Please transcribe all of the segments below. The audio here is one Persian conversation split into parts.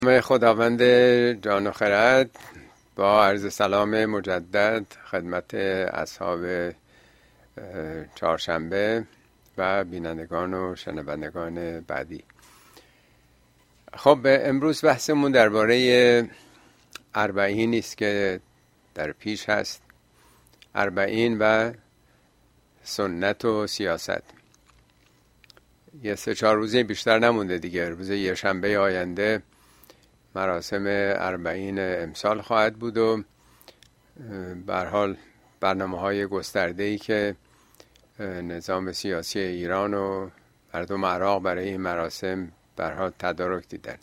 خداوند جان و خرد، با عرض سلام مجدد خدمت اصحاب چهارشنبه و بینندگان و شنوندگان بعدی. خب امروز بحثمون درباره اربعین است که در پیش هست. اربعین و سنت و سیاست. یه 3-4 روزه بیشتر نمونده دیگه. روز یه شنبه آینده مراسم اربعین امسال خواهد بود و به هر حال برنامه‌های گسترده‌ای که نظام سیاسی ایران و مردم عراق برای این مراسم به هر حال تدارک دیدن.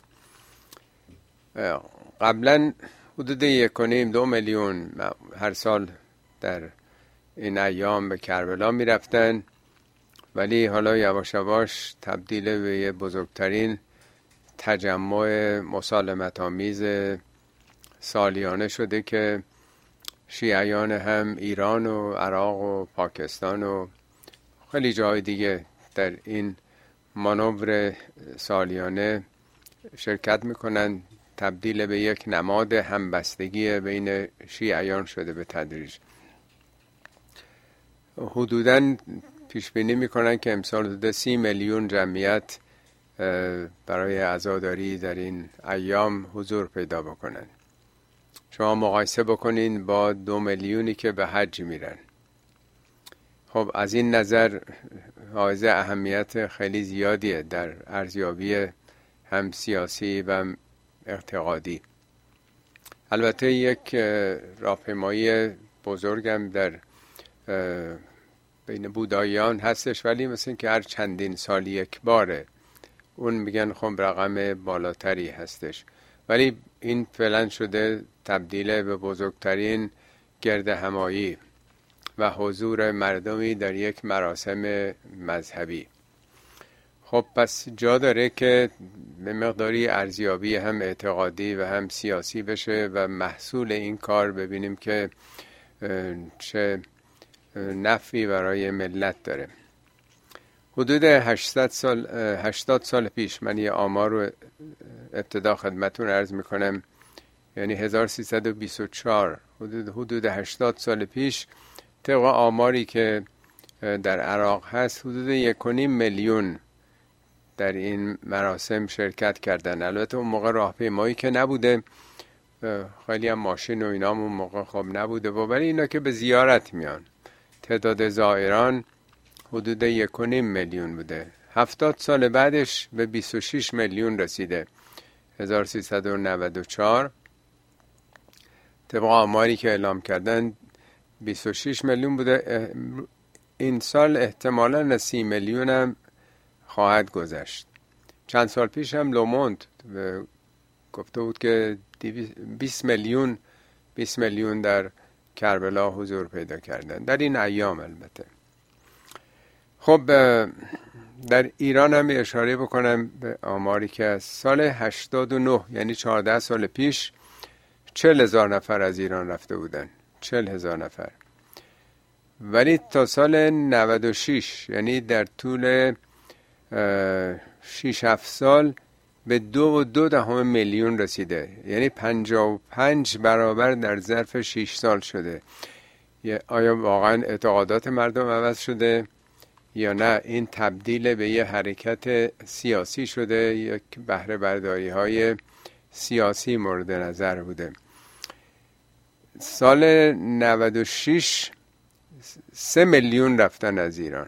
قبلا حدود 1.5-2 میلیون هر سال در این ایام به کربلا می رفتن، ولی حالا یواش یواش تبدیل به یه بزرگترین تجمع مسالمت آمیز سالیانه شده که شیعیان هم ایران و عراق و پاکستان و خیلی جای دیگه در این مانور سالیانه شرکت میکنن. تبدیل به یک نماد همبستگی بین شیعیان شده به تدریج. حدوداً پیش بینی میکنن که امسال حدود 30 میلیون جمعیت برای عزاداری در این ایام حضور پیدا بکنن. شما مقایسه بکنین با 2 میلیونی که به حج میرن. خب از این نظر حائز اهمیت خیلی زیادیه در ارزیابی هم سیاسی و اعتقادی. البته یک راهپیمایی بزرگم در بین بوداییان هستش، ولی مثل که هر چندین سال یک باره. اون میگن خب رقم بالاتری هستش، ولی این فعلا شده تبدیل به بزرگترین گرد همایی و حضور مردمی در یک مراسم مذهبی. خب پس جا داره که به مقداری ارزیابی هم اعتقادی و هم سیاسی بشه و محصول این کار ببینیم که چه نفعی برای ملت داره. حدود 80 سال پیش، من یه آمار رو ابتدا خدمتون عرض میکنم، یعنی 1324، حدود 80 سال پیش، طبق آماری که در عراق هست، حدود 1.5 میلیون در این مراسم شرکت کردن. البته اون موقع راهپیمایی که نبوده، خیلی هم ماشین و اینا اون موقع خب نبوده، ولی اینا که به زیارت میان. تعداد زائران حدود 1.5 میلیون بوده. 70 سال بعدش به 26 میلیون رسیده. 1394 طبق آماری که اعلام کردن 26 میلیون بوده. این سال احتمالاً 30 میلیون هم خواهد گذشت. چند سال پیش هم لوموند گفته بود که 20 میلیون در کربلا حضور پیدا کردن در این ایام. البته خب در ایران هم اشاره بکنم به آماری که از سال 89، یعنی 14 سال پیش، 40,000 نفر از ایران رفته بودن. 40,000 نفر. ولی تا سال 96، یعنی در طول 6-7 سال، به 2.2 میلیون رسیده. یعنی 55 برابر در ظرف 6 سال شده. آیا واقعا اعتقادات مردم عوض شده یا نه این تبدیل به یه حرکت سیاسی شده؟ یک بهره برداری های سیاسی مورد نظر بوده. سال 96 3 میلیون رفتن از ایران.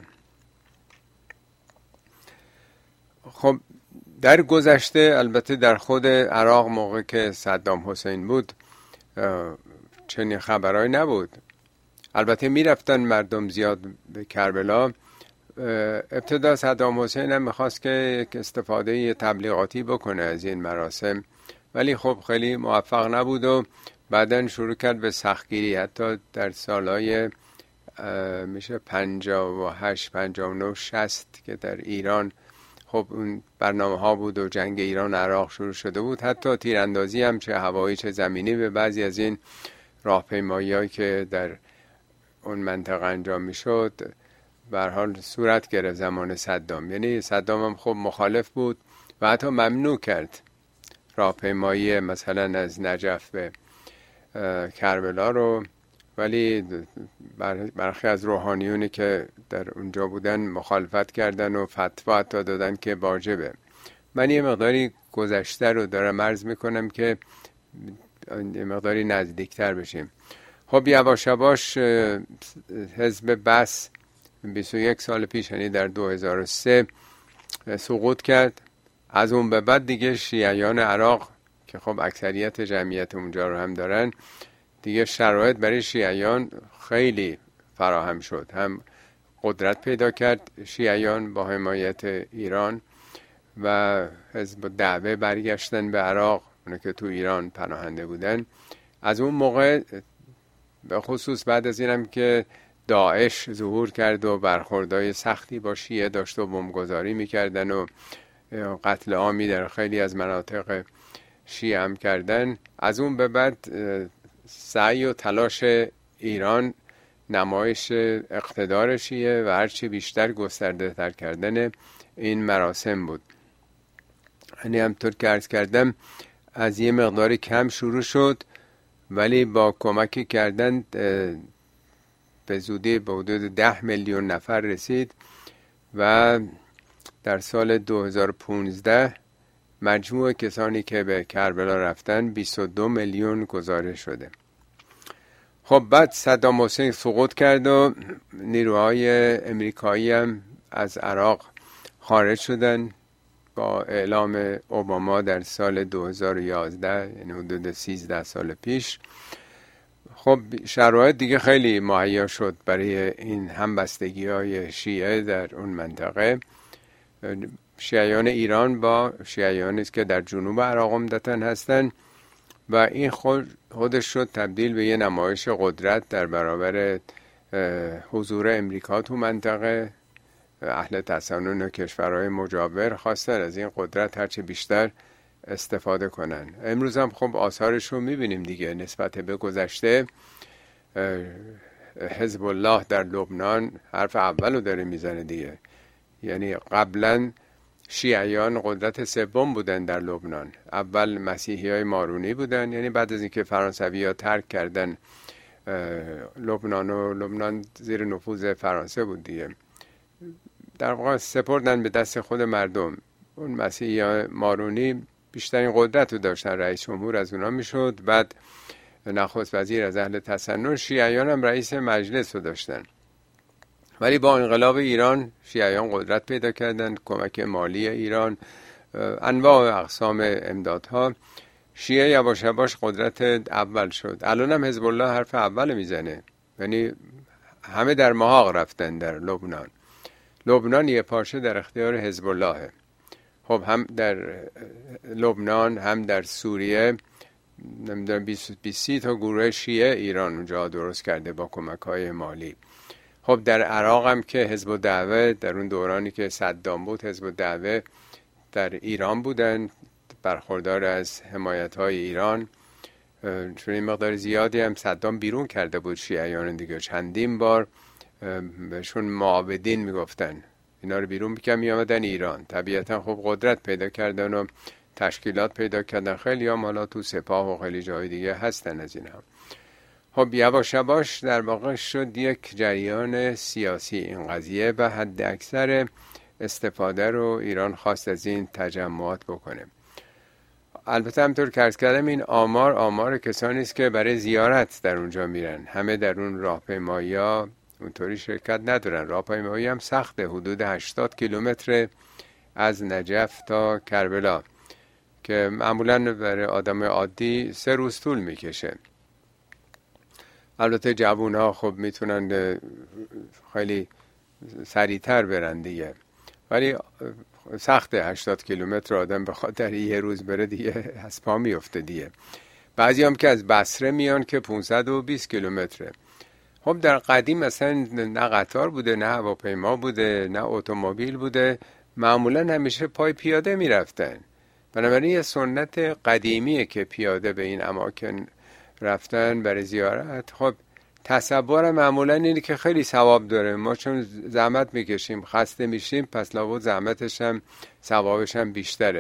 خب در گذشته، البته در خود عراق موقع که صدام حسین بود چنین خبرهایی نبود. البته میرفتن مردم زیاد به کربلا. ابتدا صدام حسین هم میخواست که یک استفاده تبلیغاتی بکنه از این مراسم، ولی خب خیلی موفق نبود و بعدن شروع کرد به سختگیری. حتی در سالهای میشه 58 59 60 که در ایران خب اون برنامه ها بود و جنگ ایران عراق شروع شده بود، حتی تیراندازی هم چه هوایی چه زمینی به بعضی از این راهپیمایی‌هایی که در اون منطقه انجام میشد به هر حال صورت گرفت زمان صدام. یعنی صدام هم خب مخالف بود و حتی ممنوع کرد راهپیمایی مثلا از نجف به کربلا رو، ولی برخی از روحانیونی که در اونجا بودن مخالفت کردن و فتوا حتی دادن که واجبه. من یه مقداری گذشته رو دارم عرض میکنم که یه مقداری نزدیکتر بشیم. خب یواش یواش حزب بث 21 سال پیش، یعنی در 2003 سقوط کرد. از اون به بعد دیگه شیعیان عراق که خب اکثریت جمعیت اونجا رو هم دارن، دیگه شرایط برای شیعیان خیلی فراهم شد. هم قدرت پیدا کرد شیعیان با حمایت ایران و حزب دعوه برگشتن به عراق، اونه که تو ایران پناهنده بودن. از اون موقع به خصوص بعد از اینم که داعش ظهور کرد و برخوردهای سختی با شیعه داشت و بمبگذاری میکردن و قتل عامی در خیلی از مناطق شیعه هم کردن، از اون به بعد سعی و تلاش ایران نمایش اقتدار شیعه و هرچی بیشتر گسترده تر کردن این مراسم بود. یعنی همطور که عرض کردم از یه مقداری کم شروع شد، ولی با کمکی کردن به زودی به حدود 10 میلیون نفر رسید و در سال 2015 مجموع کسانی که به کربلا رفتن 22 میلیون گزارش شده. خب بعد صدام حسین سقوط کرد و نیروهای امریکایی هم از عراق خارج شدن با اعلام اوباما در سال 2011، یعنی حدود 13 سال پیش. خب شرایط دیگه خیلی مهیا شد برای این همبستگی های شیعه در اون منطقه. شیعیان ایران با شیعیانی که در جنوب عراق عمدتاً هستن و این خودش شد تبدیل به یه نمایش قدرت در برابر حضور امریکا تو منطقه. اهل تسنن و کشورهای مجاور خواستن از این قدرت هرچه بیشتر استفاده کنن. امروز هم خب آثارش رو میبینیم دیگه. نسبت به گذشته حزب الله در لبنان حرف اول رو داره میزنه دیگه. یعنی قبلا شیعیان قدرت سوم بودن در لبنان. اول مسیحی های مارونی بودن، یعنی بعد از اینکه فرانسوی ها ترک کردن لبنان و لبنان زیر نفوذ فرانسه بود دیگه، در واقع سپردن به دست خود مردم. اون مسیحی های مارونی بیشترین قدرت رو داشتن، رئیس جمهور از اونا میشد، بعد نخست وزیر از اهل تسنن، شیعیان هم رئیس مجلس رو داشتن. ولی با انقلاب ایران شیعیان قدرت پیدا کردن، کمک مالی ایران، انواع اقسام امدادها، شیعه یواش یواش قدرت اول شد. الان هم حزب الله حرف اول میزنه، یعنی همه در محاق رفتن در لبنان. لبنان یه پارچه در اختیار حزب اللهه. خب هم در لبنان هم در سوریه نمیدونم 20 تا گروه شیعه ایران اونجا درست کرده با کمک‌های مالی. خب در عراق هم که حزب دعوه در اون دورانی که صدام بود، حزب دعوه در ایران بودن، برخوردار از حمایت‌های ایران. چون این مقدار زیادی هم صدام بیرون کرده بود شیعیان دیگه، چندین بار بهشون معاودین میگفتن، اینا رو بیرون می‌آمدن ایران. طبیعتا خب قدرت پیدا کردن و تشکیلات پیدا کردن. خیلی هم حالا تو سپاه و خیلی جای دیگه هستن از این هم. خب یواش یواش در واقع شد یک جریان سیاسی این قضیه و حد اکثر استفاده رو ایران خواست از این تجمعات بکنه. البته همطور که عرض کردم این آمار کسانی است که برای زیارت در اونجا میرن. همه در اون راهپیمایی‌ها اونطوری شرکت ندارن. راهپیمایی هم سخته، حدود 80 کیلومتر از نجف تا کربلا که معمولا برای آدم عادی 3 روز طول میکشه. البته جوان‌ها خب میتونن خیلی سریعتر برن دیگه، ولی سخته 80 کیلومتر آدم به خاطر یه روز بره دیگه از پا میفته دیگه. بعضی هم که از بصره میان که 520 کیلومتره. خب در قدیم مثلا نه قطار بوده، نه هواپیما بوده، نه اتومبیل بوده، معمولا همیشه پای پیاده میرفتن. بنابراین یه سنت قدیمیه که پیاده به این اماکن رفتن برای زیارت. خب تصور معمولا اینه که خیلی ثواب داره. ما چون زحمت میکشیم خسته میشیم، پس لابد زحمتش هم ثوابش هم بیشتره.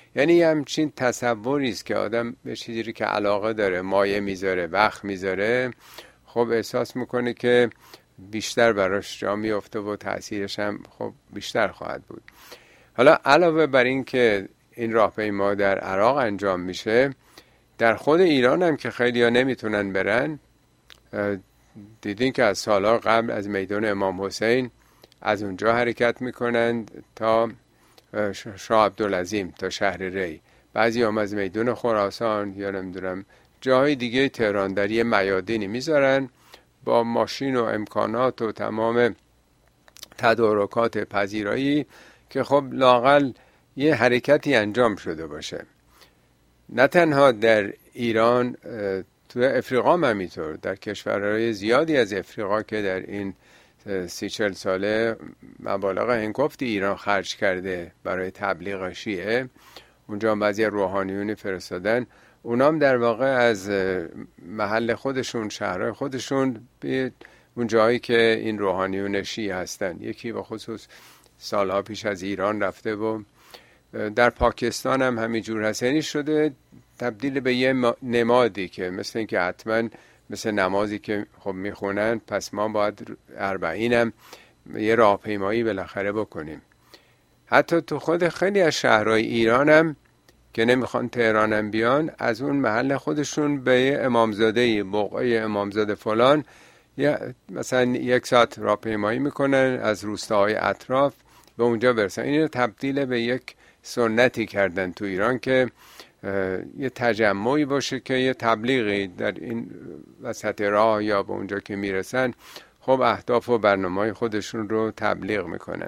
یعنی همچین تصوری است که آدم به چیزی که علاقه داره مایه میذاره، وقت میذاره، خب احساس میکنه که بیشتر براش جا میفته و تأثیرش هم خب بیشتر خواهد بود. حالا علاوه بر این که این راهپیما در عراق انجام میشه، در خود ایران هم که خیلی ها نمیتونن برن، دیدین که از سالها قبل از میدان امام حسین از اونجا حرکت میکنند تا شاه عبدالعظیم، تا شهر ری. بعضی هم از میدان خراسان یا نمیدونم جاهای دیگه تهران در یه میادینی میذارن با ماشین و امکانات و تمام تدارکات پذیرایی که خب لااقل یه حرکتی انجام شده باشه. نه تنها در ایران، تو افریقا هم همینطور، در کشورهای زیادی از افریقا که در این 30-40 ساله مبالغ هنگفتی ایران خرج کرده برای تبلیغ شیعه، اونجا بعضی روحانیون فرستادن، اونام در واقع از محل خودشون، شهرهای خودشون به اون جایی که این روحانیون شیعه هستن. یکی به خصوص سالها پیش از ایران رفته و در پاکستان هم همینجور هست. یعنی شده تبدیل به یه نمادی که مثل این که حتما مثل نمازی که خب میخونن، پس ما باید 40 هم یه راهپیمایی بالاخره بکنیم. حتی تو خود خیلی از شهرهای ایران هم که نمیخوان تهران هم بیان، از اون محل خودشون به امامزاده، موقع امامزاده فلان، مثلا 1 ساعت راهپیمایی میکنن از روستاهای اطراف به اونجا برسن. این تبدیل به یک سنتی کردن تو ایران که یه تجمعی باشه که یه تبلیغی در این وسط راه یا به اونجا که میرسن خب اهداف و برنامه‌های خودشون رو تبلیغ میکنن.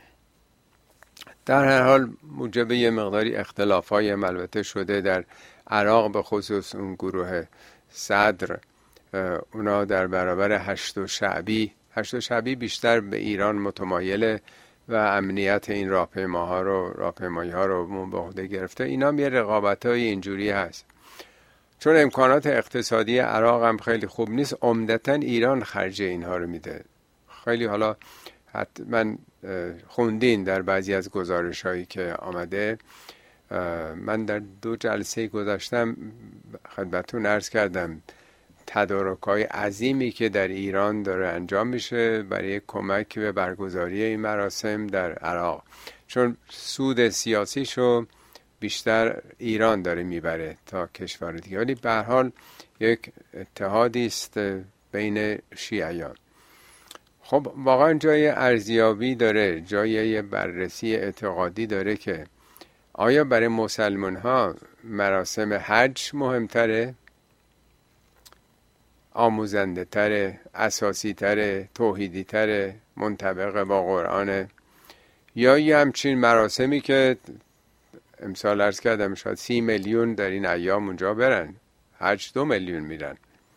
در هر حال موجب یه مقداری اختلاف‌های البته شده در عراق، به خصوص اون گروه صدر، اونا در برابر هشت شعبی بیشتر به ایران متمایله و امنیت این راهپیمایی ها رو به عهده گرفته. اینا یه رقابت‌های اینجوری هست. چون امکانات اقتصادی عراق هم خیلی خوب نیست، عمدتاً ایران خرج اینها رو میده. خیلی حالا حتما خوندین در بعضی از گزارش هایی که آمده. من در 2 جلسه گذاشتم خدمتتون عرض کردم تدارک‌های عظیمی که در ایران داره انجام میشه برای کمک به برگزاری این مراسم در عراق، چون سود سیاسیشو بیشتر ایران داره میبره تا کشور دیگه. ولی به هر حال یک اتحادی است بین شیعیان. خب واقعا جای ارزیابی داره، جای بررسی اعتقادی داره که آیا برای مسلمان ها مراسم حج مهمتره، آموزنده تره، اساسی تره، توحیدی تره، منطبق با قرآنه، یا یه همچین مراسمی که امسال عرض کردم شاید 30 میلیون در این ایام اونجا برن، حج 2 میلیون میرن.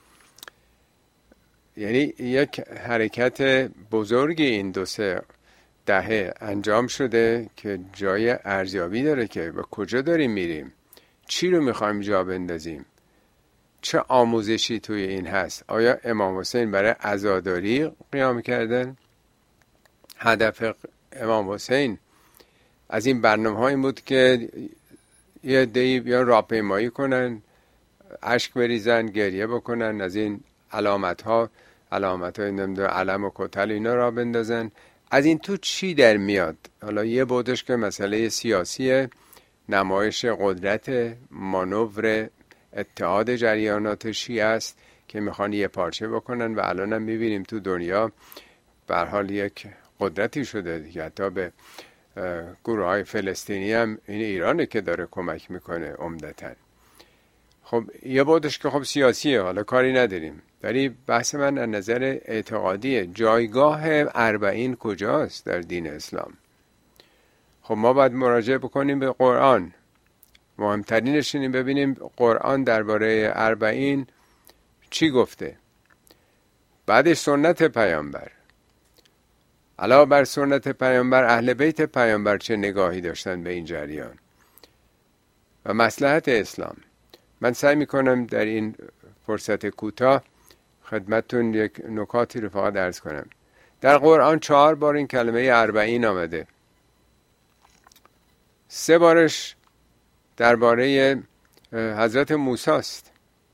یعنی یک حرکت بزرگی این 2-3 دهه انجام شده که جای ارزیابی داره که به کجا داریم میریم، چی رو میخوایم جا بندازیم، چه آموزشی توی این هست. آیا امام حسین برای عزاداری قیام کردن؟ هدف امام حسین از این برنامه این بود که یه عده‌ای بیان راهپیمایی کنن، اشک بریزن، گریه بکنن، از این علامت‌های نمیدونم علم و کتل اینا را بندازن. از این تو چی در میاد؟ حالا یه بودش که مسئله سیاسی، نمایش قدرت، مانور اتحاد جریانات شیعه است که میخوان یه پارچه بکنن و الان هم میبینیم تو دنیا به هر حال یک قدرتی شده دیگه. حتی به گروه های فلسطینی هم این ایرانه که داره کمک میکنه عمدتاً. خب یه بودش که خب سیاسیه، حالا کاری نداریم، ولی بحث من از نظر اعتقادیه. جایگاه 40 کجاست در دین اسلام؟ خب ما باید مراجعه بکنیم به قرآن. مهمترینش اینه ببینیم قرآن درباره 40 چی گفته، بعدش سنت پیامبر. علاوه بر سنت پیامبر، اهل بیت پیامبر چه نگاهی داشتن به این جریان و مصلحت اسلام. من سعی میکنم در این فرصت کوتاه خدمتتون یک نکاتی رو فقط عرض کنم. در قرآن 4 بار این کلمه 40 آمده. 3 بارش درباره حضرت موسی است.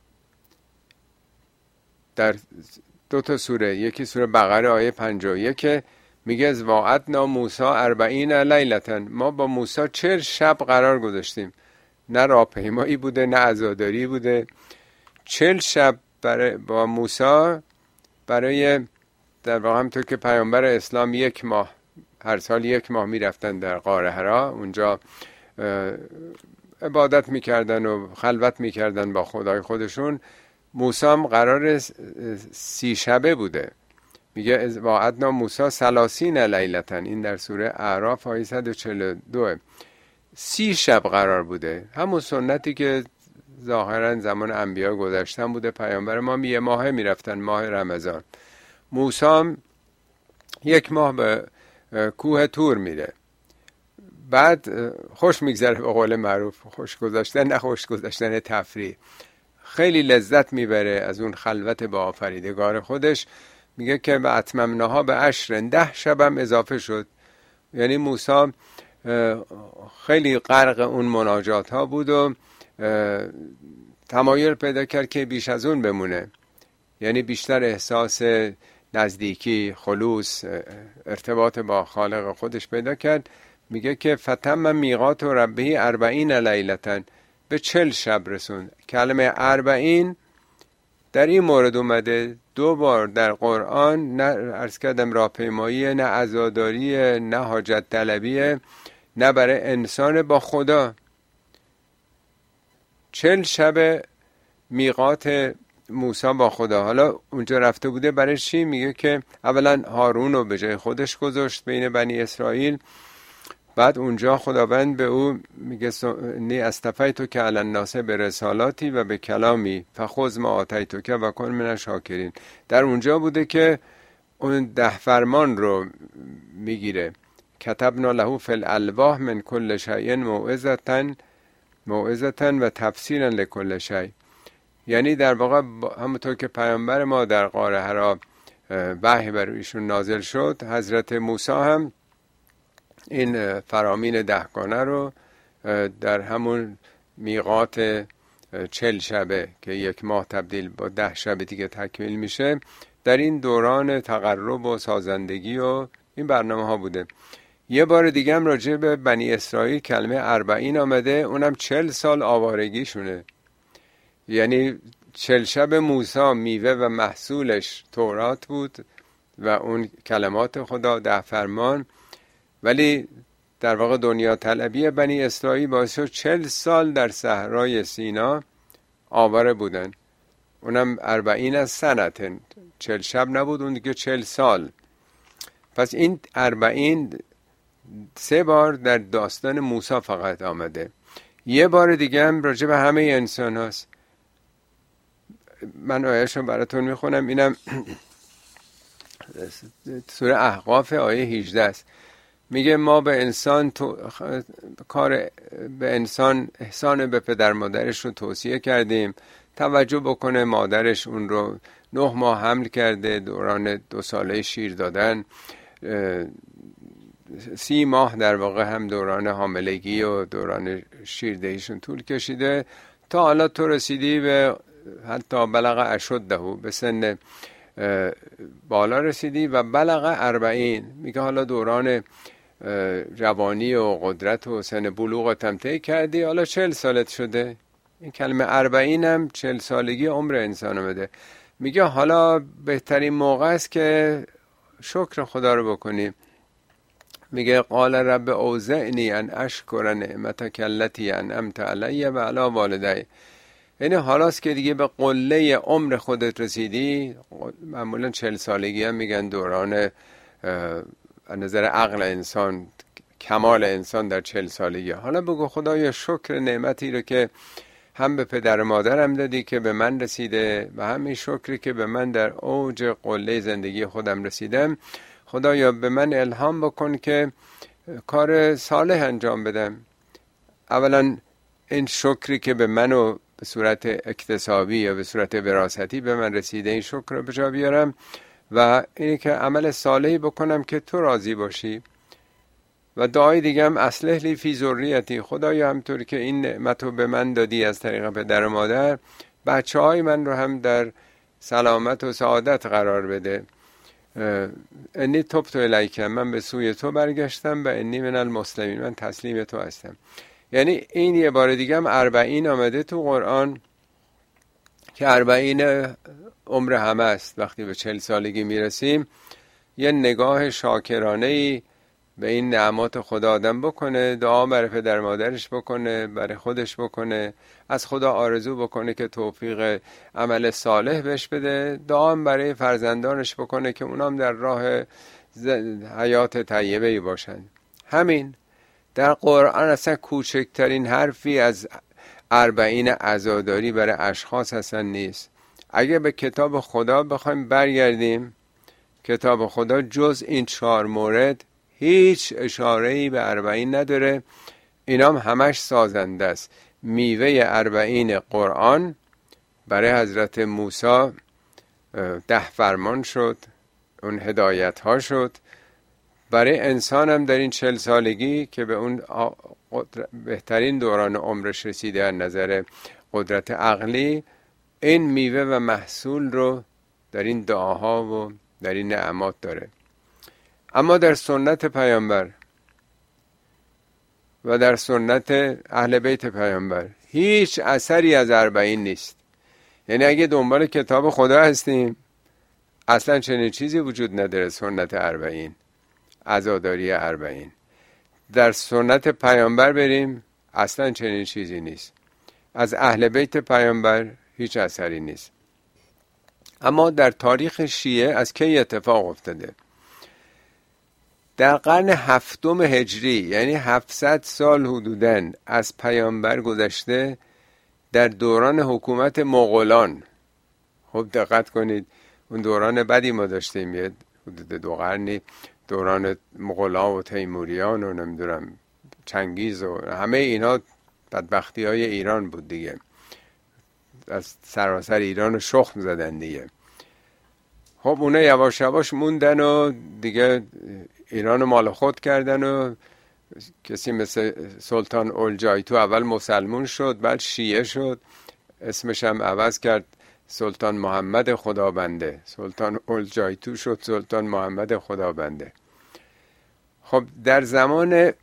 در 2 سوره، یکی سوره بقره آیه 51 میگه از وعدنا موسی 40 لیلة، ما با موسی 40 شب قرار گذاشتیم. نه راهپیمایی بوده نه عزاداری بوده، 40 شب با موسی برای در واقع همطور که پیامبر اسلام 1 ماه هر سال 1 ماه میرفتن در غار حرا، اونجا عبادت میکردن و خلوت میکردن با خدای خودشون. موسی هم قرار 30 شبه بوده. میگه از وعدنا موسی 30 لیلة، این در سوره اعراف آیه 142. 30 شب قرار بوده، همون سنتی که ظاهرا زمان انبیا گذشتن بوده. پیامبر ما 1 ماه میرفتن، ماه رمضان. موسی هم 1 ماه به کوه تور میره. بعد خوش میگذره، به قول معروف خوش گذاشتن، نه خوش گذاشتن تفریح. خیلی لذت میبره از اون خلوت با آفریدگار خودش. میگه که به اتممناها به 10 10 شبم اضافه شد. یعنی موسی خیلی غرق اون مناجات ها بود و تمایل پیدا کرد که بیش از اون بمونه، یعنی بیشتر احساس نزدیکی، خلوص، ارتباط با خالق خودش پیدا کرد. میگه که فتم میقات ربه 40 لیلة، به 40 شب رسوند. کلمه 40 در این مورد اومده 2 بار در قرآن، نه عرض کردم راهپیمایی، نه عزاداری، نه حاجت طلبی، نه برای انسان با خدا. 40 شب میقات موسی با خدا. حالا اونجا رفته بوده برای چی؟ میگه که اولا هارون رو به جای خودش گذاشت بین بنی اسرائیل. بعد اونجا خداوند به او میگه نی اصطفیتک که علی الناس به رسالاتی و به کلامی فخذ ما آتیتک و کن من الشاکرین. در اونجا بوده که اون 10 فرمان رو میگیره. کتبنا له فی الالواح من کل شیء موعظة و تفصیلا لکل شیء. یعنی در واقع همونطور که پیامبر ما در غار حرا وحی بر ایشون نازل شد، حضرت موسی هم این فرامین 10 گانه رو در همون میقات 40 شبه که 1 ماه تبدیل با 10 شب دیگه تکمیل میشه، در این دوران تقرب و سازندگی و این برنامه ها بوده. یه بار دیگه هم راجع به بنی اسرائیل کلمه 40 آمده، اونم 40 سال آوارگیشونه. یعنی 40 شب موسی میوه و محصولش تورات بود و اون کلمات خدا 10 فرمان، ولی در واقع دنیا طلبی بنی اسرائیل باعث شد 40 سال در صحرای سینا آواره بودن. اونم 40 سنه، 40 شب نبود، اون دیگه 40 سال. پس این 40 3 بار در داستان موسی فقط آمده. یه بار دیگه هم راجع به همه انسان هست. من آیه‌شو براتون میخونم، اینم سوره احقاف آیه 18 است. میگه ما به انسان کار به انسان احسان به پدر مادرش رو توصیه کردیم، توجه بکنه. مادرش اون رو 9 ماه حمل کرده، دوران 2 ساله شیر دادن، 30 ماه در واقع هم دوران حاملگی و دوران شیردهیشون طول کشیده، تا حالا تو رسیدی به حتی بلغ اشده، به سن بالا رسیدی و بلغ 40. میگه حالا دوران جوانی و قدرت و سن بلوغت هم طی کردی، حالا 40 سالت شده. این کلمه 40 هم 40 سالگی عمر انسان آمده. میگه حالا بهترین موقع است که شکر خدا رو بکنی. میگه قال رب اوزعنی ان اشکر نعمتک التی انعمت علی و علی والدی. یعنی حالاست که دیگه به قله عمر خودت رسیدی. معمولا 40 سالگی هم میگن دوران از نظر عقل انسان، کمال انسان در 40 سالگی. حالا بگو خدایا شکر نعمتی رو که هم به پدر و مادرم دادی که به من رسیده و همین شکری که به من در اوج قله زندگی خودم رسیدم، خدایا به من الهام بکن که کار صالح انجام بدم. اولا این شکری که به منو به صورت اکتسابی یا به صورت وراثتی به من رسیده، این شکر رو به جا بیارم و اینی که عمل صالحی بکنم که تو راضی باشی. و دعای دیگه هم اصلح لی فی ذریتی، خدایا همطور که این نعمتو به من دادی از طریق پدر و مادر، بچه های من رو هم در سلامت و سعادت قرار بده. انی تبت الیک، من به سوی تو برگشتم، و انی من المسلمین، من تسلیم تو هستم. یعنی این یه بار دیگه هم 40 آمده تو قرآن که 40 عمر همه است. وقتی به 40 سالگی میرسیم یه نگاه شاکرانه‌ای به این نعمات خدا آدم بکنه، دعا برای پدر مادرش بکنه، برای خودش بکنه، از خدا آرزو بکنه که توفیق عمل صالح بهش بده، دعا برای فرزندانش بکنه که اونام در راه حیات طیبه‌ای باشن. همین. در قرآن اصلا کوچکترین حرفی از 40 عزاداری برای اشخاص اصلا نیست. اگه به کتاب خدا بخوایم برگردیم، کتاب خدا جز این 4 مورد هیچ اشاره‌ای به 40 نداره. اینام همش سازنده است. میوه 40 قرآن برای حضرت موسی 10 فرمان شد، اون هدایت ها شد. برای انسان هم در این 40 سالگی که به اون بهترین دوران عمرش رسیده از نظر قدرت عقلی، این میوه و محصول رو در این دعاها و در این نعمات داره. اما در سنت پیامبر و در سنت اهل بیت پیامبر هیچ اثری از 40 نیست. یعنی اگه دنبال کتاب خدا هستیم اصلا چنین چیزی وجود نداره. سنت 40، عزاداری 40. در سنت پیامبر بریم اصلا چنین چیزی نیست. از اهل بیت پیامبر هیچ اثری نیست. اما در تاریخ شیعه از کی اتفاق افتاده؟ در قرن 7 هجری، یعنی 700 سال حدوداً از پیامبر گذشته، در دوران حکومت مغولان. خب دقت کنید، اون دوران بدی ما داشتیم، یه حدود 2 قرنی دوران مغولان و تیموریان و نمیدونم چنگیز و همه اینا بدبختی های ایران بود دیگه. از سراسر ایران رو شخم زدن دیگه. خب اونا یواش یواش موندن و دیگه ایران رو مال خود کردن و کسی مثل سلطان اولجایتو اول مسلمون شد، بعد شیعه شد، اسمش هم عوض کرد، سلطان محمد خدابنده. سلطان اولجایتو شد سلطان محمد خدابنده. خب در زمان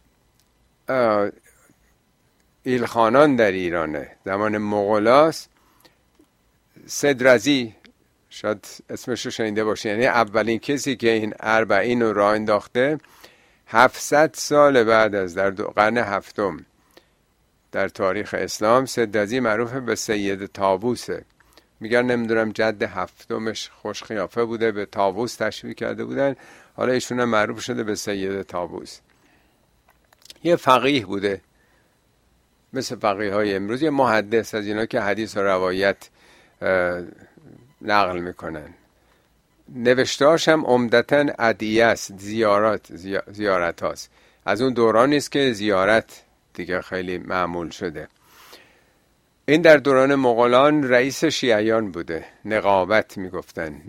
ایلخانان در ایرانه، زمان مغولاست، سدرزی شاید اسمش رو شنیده باشه، یعنی اولین کسی که این 40 رو راه انداخته. 700 سال بعد از در قرن 7 در تاریخ اسلام، سدرزی معروف به سید طاووسه. میگن نمیدونم جد 7مش خوش خیافه بوده، به طاووس تشبیه کرده بودن، حالا ایشون هم معروف شده به سید طاووس. یه فقیه بوده مثل فقیه های امروز، یه محدث از اینا که حدیث و روایت نقل میکنن. نوشتهاش هم عمدتاً ادعیه است، زیارت هاست. از اون دوران است که زیارت دیگه خیلی معمول شده. این در دوران مغولان رئیس شیعیان بوده، نقابت میگفتن،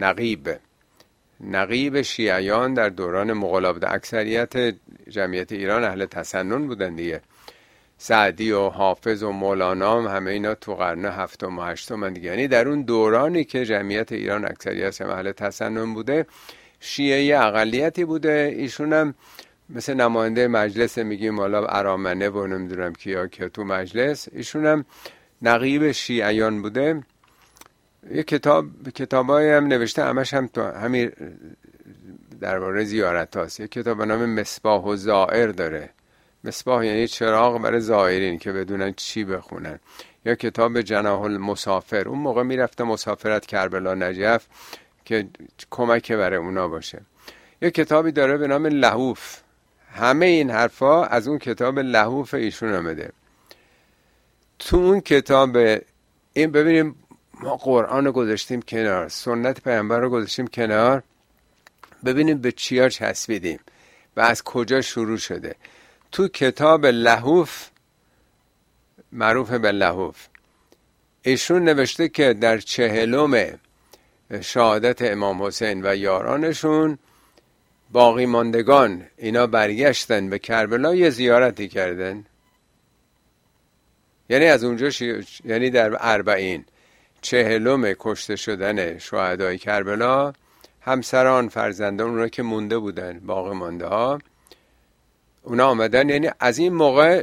نقیب شیعیان در دوران مغولا بوده. اکثریت جمعیت ایران اهل تسنن بودن دیگه. سعدی و حافظ و مولانا همه اینا تو قرن 7 و 8 دیگه. یعنی در اون دورانی که جمعیت ایران اکثریت اهل تسنن بوده، شیعه اقلیتی بوده. ایشون هم مثل نماینده مجلس، میگیم حالا ارامنه و نمیدونم کیا که تو مجلس، ایشون هم نقیب شیعیان بوده. یه کتابایی هم نوشته، همش هم تو همین درباره زیارت هاست. یه کتاب به نام مصباح و زائر داره. مصباح یعنی چراغ برای زائرین که بدونن چی بخونن. یا کتاب جناح المسافر، اون موقع میرفته مسافرت کربلا نجف که کمک برای اونا باشه. یا کتابی داره به نام لحوف. همه این حرفا از اون کتاب لحوف ایشون آمده. تو اون کتاب این ببینیم، ما قرآن رو گذاشتیم کنار، سنت پیامبر رو گذاشتیم کنار، ببینیم به چیا چسبیدیم و از کجا شروع شده. تو کتاب لحوف، معروف به لحوف، ایشون نوشته که در 40 شهادت امام حسین و یارانشون باقی ماندگان اینا برگشتن به کربلا یه زیارتی کردن. یعنی از اونجا یعنی در 40 کشته شدن شهدای کربلا، همسران فرزندان اونا که مونده بودن، باقی مانده ها، اونا آمدن. یعنی از این موقع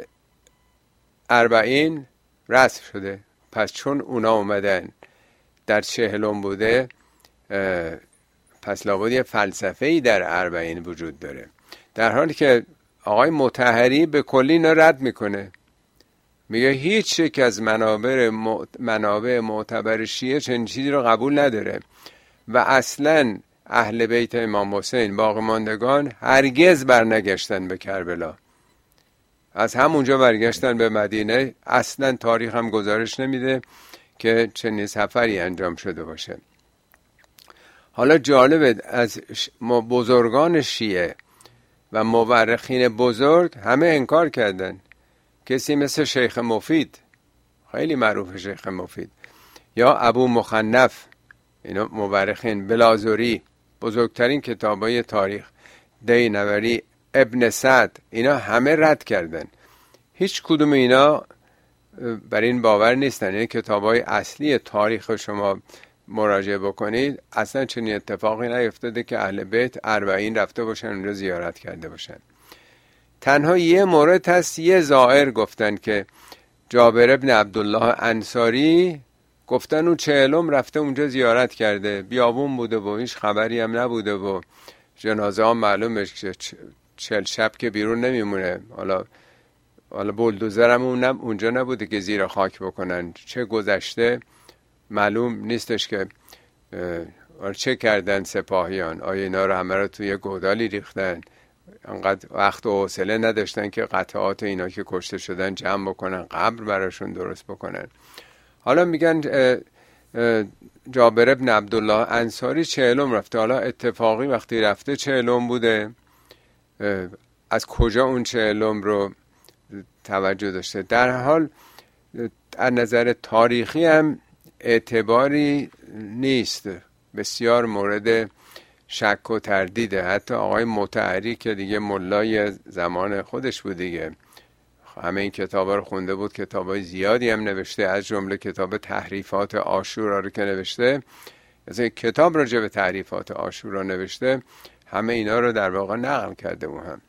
40 رسم شده. پس چون اونا اومدن در 40 بوده، پس لابد یه فلسفه‌ای در 40 وجود داره. در حالی که آقای مطهری به کلی اینا رد میکنه، میگه هیچ یک از منابع معتبر شیعه چنین چیزی رو قبول نداره و اصلا اهل بیت امام حسین باقی ماندگان هرگز برنگشتن به کربلا، از همونجا برگشتن به مدینه. اصلا تاریخ هم گزارش نمیده که چنین سفری انجام شده باشه. حالا جالبه از بزرگان شیعه و مورخین بزرگ همه انکار کردن. کسی مثل شیخ مفید، خیلی معروف شیخ مفید، یا ابو مخنف، اینا مورخین، بلازوری، بزرگترین کتابای تاریخ، دینوری، ابن سعد، اینا همه رد کردن. هیچ کدوم اینا بر این باور نیستن. یعنی کتابای اصلی تاریخ شما مراجعه بکنید، اصلا چنین اتفاقی نیفتاده که اهل بیت 40 رفته باشن اونجا زیارت کرده باشن. تنها یه مورد هست، یه زائر گفتن که جابر ابن عبدالله انصاری، گفتن اون 40 رفته اونجا زیارت کرده، بیابون بوده و هیچ خبری هم نبوده و جنازه ها معلومه که 40 شب که بیرون نمیمونه. حالا بولدوزر هم اونجا نبوده که زیر خاک بکنن، چه گذشته معلوم نیستش که چه کردن سپاهیان. آیا اینا رو همه رو توی گودالی ریختن؟ انقدر وقت و حوصله نداشتن که قطعات اینا که کشته شدن جمع بکنن، قبر براشون درست بکنن. حالا میگن جابر ابن عبدالله انصاری 40 رفته. حالا اتفاقی وقتی رفته 40 بوده، از کجا اون 40 رو توجه داشته؟ در حال از نظر تاریخی هم اعتباری نیست، بسیار مورد شک و تردیده. حتی آقای مطهری که دیگه ملای زمان خودش بود دیگه، همه این کتابا رو خونده بود، کتابای زیادی هم نوشته، از جمله کتاب تحریفات عاشورا رو که نوشته، از این کتاب راجع به تحریفات عاشورا نوشته، همه اینا رو در واقع نقل کرده او هم.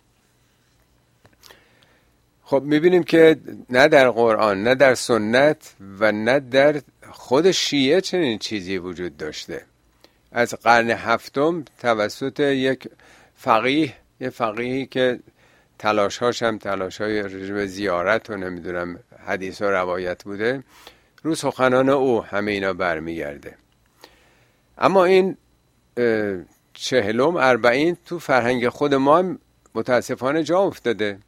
خب میبینیم که نه در قرآن، نه در سنت و نه در خود شیعه چنین چیزی وجود داشته. از قرن 7 توسط یک فقیهی که تلاشهاش هم تلاشهای رجب زیارت و نمیدونم حدیث و روایت بوده، رو سخنان او همه اینا برمیگرده. اما این 40 تو فرهنگ خود ما هم متاسفانه جا افتاده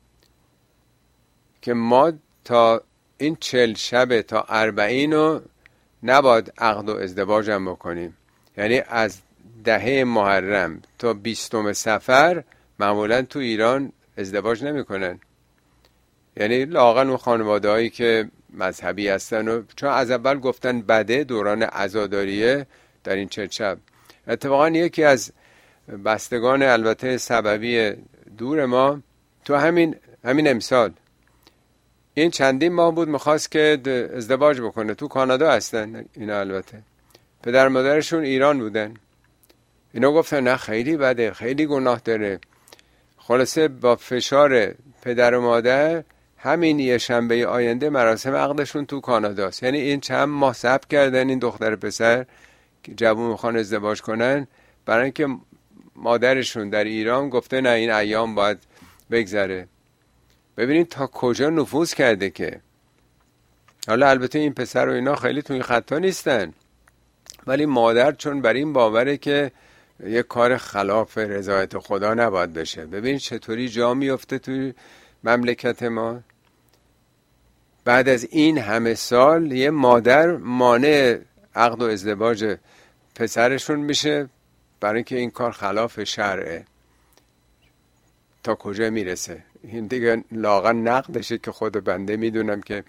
که ما تا این 40 شب تا 40 رو نباید عقد و ازدواج هم بکنیم. یعنی از 10 محرم تا 20 صفر معمولا تو ایران ازدواج نمی کنن. یعنی لااقل اون خانواده هایی که مذهبی هستن و چون از اول گفتن بده، دوران عزاداریه در این 40 شب. اتفاقا یکی از بستگان البته سببی دور ما تو همین امسال این چندین ماه بود میخواست که ازدواج بکنه. تو کانادا هستن اینا، البته پدر مادرشون ایران بودن. اینا گفتن نه خیلی بده، خیلی گناه داره. خلاصه با فشار پدر و مادر همین یه شنبه آینده مراسم عقدشون تو کاناداست. یعنی این چند ماه صبر کردن این دختر پسر که جوون میخوان ازدواج کنن، برای اینکه مادرشون در ایران گفته نه این ایام باید بگذره. ببینید تا کجا نفوذ کرده. که حالا البته این پسر و اینا خیلی توی خطا نیستن، ولی مادر چون بر این باوره که یک کار خلاف رضایت خدا نباید بشه. ببین چطوری جا میفته توی مملکت ما. بعد از این همه سال یه مادر مانع عقد و ازدواج پسرشون میشه برای اینکه این کار خلاف شرعه. تا کجا میرسه این دیگه؟ لااقل نقدشه که خود بنده میدونم که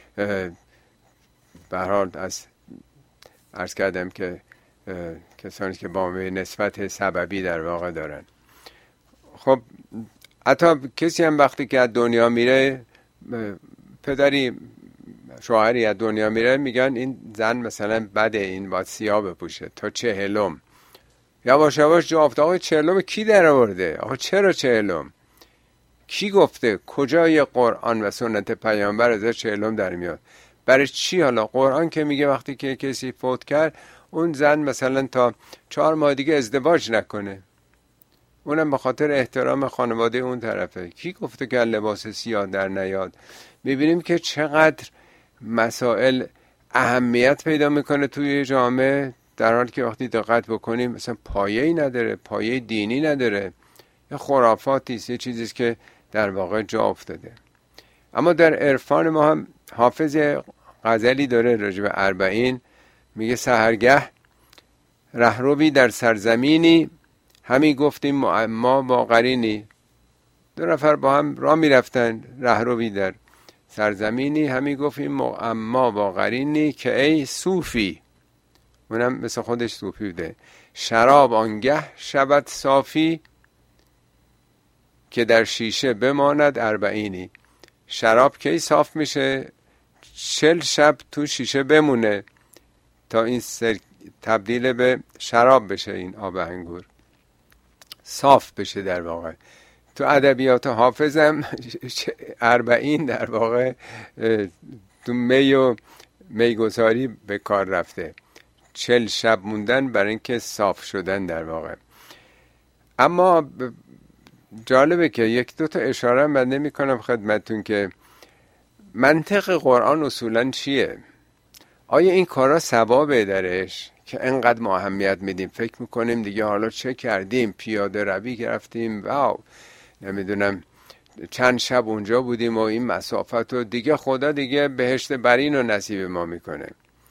به هر حال از عرض کردم که کسانی که با نسبت سببی در واقع دارن. خب حتی کسی هم وقتی که از دنیا میره، پدری شوهری از دنیا میره، میگن این زن مثلا بده، این باید سیاه بپوشه تا 40. یواش یواش جا افته. آقا 40 کی در آورده؟ آقا چرا 40؟ کی گفته؟ کجای قرآن و سنت پیامبر از 40 در میاد؟ برای چی؟ حالا قرآن که میگه وقتی که کسی فوت کرد اون زن مثلا تا 4 ماه دیگه ازدواج نکنه، اونم به خاطر احترام خانواده اون طرفه. کی گفته که لباس سیاه در نیاد؟ میبینیم که چقدر مسائل اهمیت پیدا میکنه توی جامعه، در حالی که وقتی دقت بکنیم مثلا پایه‌ای نداره، پایه دینی نداره، یه خرافاتیست، یه چیزیست که در واقع جا افتاده. اما در عرفان ما هم حافظ غزلی داره راجع به 40، میگه سحرگه رهروی در سرزمینی، همی گفتیم معما با قرینی. 2 نفر با هم راه میرفتن، رهروی در سرزمینی، همی گفتیم معما با قرینی، که ای صوفی، اونم مثل خودش صوفی بوده، شراب آنگه شود صافی، که در شیشه بماند 40. شراب کی صاف میشه؟ 40 شب تو شیشه بمونه تا این تبدیل به شراب بشه، این آب انگور صاف بشه. در واقع تو ادبیات حافظم 40 در واقع تو می و میگساری به کار رفته، 40 شب موندن برای اینکه صاف شدن در واقع. اما جالبه که 1-2 تا اشاره من نمی‌کنم خدمتتون که منطق قرآن اصولاً چیه؟ آیا این کارا ثوابه درش که انقدر ما اهمیت میدیم؟ فکر میکنیم دیگه حالا چه کردیم، پیاده روی گرفتیم، واو نمیدونم چند شب اونجا بودیم و این مسافت رو دیگه خدا دیگه بهشت برین رو نصیب ما میکنه.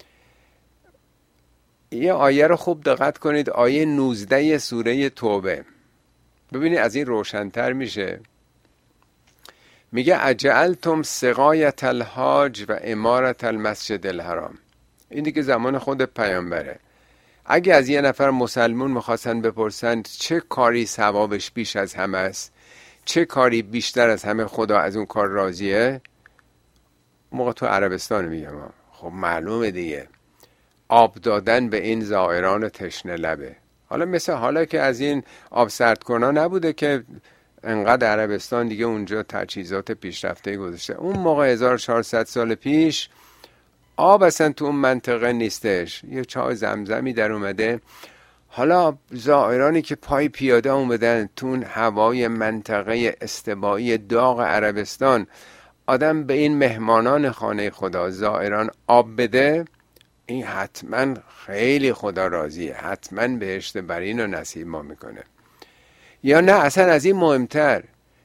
یه آیه رو خوب دقت کنید، آیه 19 سوره توبه، ببینید از این روشن‌تر میشه. میگه اجعلتم سقایت الحاج و امارت المسجد الحرام. این دیگه زمان خود پیامبره. اگه از یه نفر مسلمون میخواستن بپرسن چه کاری ثوابش بیش از همه است، چه کاری بیشتر از همه خدا از اون کار راضیه، موقع تو عربستان میگم. خب معلومه دیگه، آب دادن به این زائران تشنه لبه. حالا مثل حالا که از این آب سردکنا نبوده که انقدر عربستان دیگه اونجا تجهیزات پیشرفته گذاشته. اون موقع 1400 سال پیش آب اصلا تو اون منطقه نیستش، یه چاه زمزمی در اومده. حالا زائرانی که پای پیاده اومدن تو اون هوای منطقه استوایی داغ عربستان، آدم به این مهمانان خانه خدا زائران آب بده، این حتما خیلی خدا راضیه، حتما بهشت برین رو نصیب ما میکنه. یا نه اصلا از این مهمتر،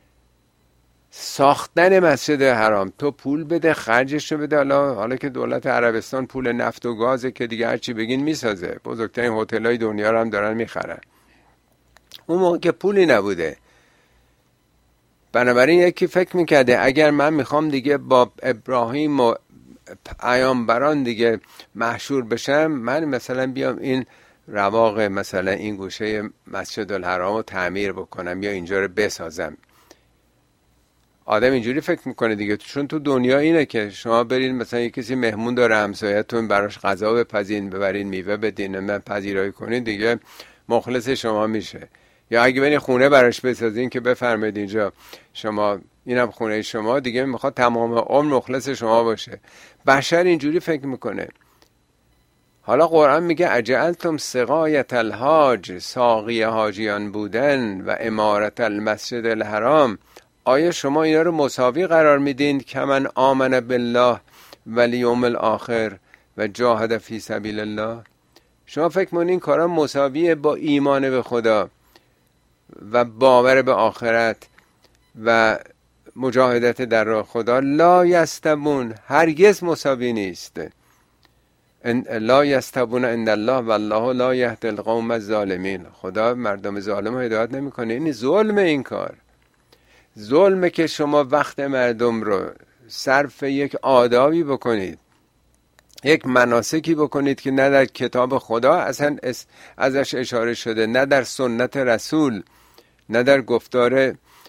ساختن مسجد حرام، تو پول بده، خرجش رو بده. حالا که دولت عربستان پول نفت و گازه که دیگه هرچی بگین میسازه، بزرگترین هتل‌های دنیا رو هم دارن میخرن. اون موقع که پولی نبوده، بنابراین یکی فکر میکرده اگر من میخوام دیگه با ابراهیم و پیامبران دیگه محشور بشم، من مثلا بیام این رواق مثلا این گوشه مسجد الحرام رو تعمیر بکنم یا اینجا رو بسازم. آدم اینجوری فکر میکنه دیگه، چون تو دنیا اینه که شما برین مثلا یه کسی مهمون داره همسایه‌تون، براش غذا بپزین، ببرین میوه بدین، من پذیرایی کنین، دیگه مخلص شما میشه. یا اگه برین خونه براش بسازین که بفرمایید اینجا شما، اینم خونه شما، دیگه میخواد تمام عمر مخلص شما باشه. بشر اینجوری فکر میکنه. حالا قرآن میگه اجعلتم سقایت الحاج، ساقی حاجیان بودن، و امارت المسجد الحرام، آیا شما اینا رو مساوی قرار میدین که من آمن بالله و الیوم الاخر و جاهد فی سبیل الله؟ شما فکر میکنین این کارا مساویه با ایمان به خدا و باور به آخرت و مجاهدت در راه خدا؟ لا یستبون، هرگز مساوی نیست. لا یستبون عند الله والله لا یهدی القوم الظالمین. خدا مردم ظالم هدایت نمیکنه. این ظلم، این کار ظلمه که شما وقت مردم رو صرف یک آدابی بکنید، یک مناسکی بکنید که نه در کتاب خدا اصلا ازش اشاره شده، نه در سنت رسول، نه در گفتار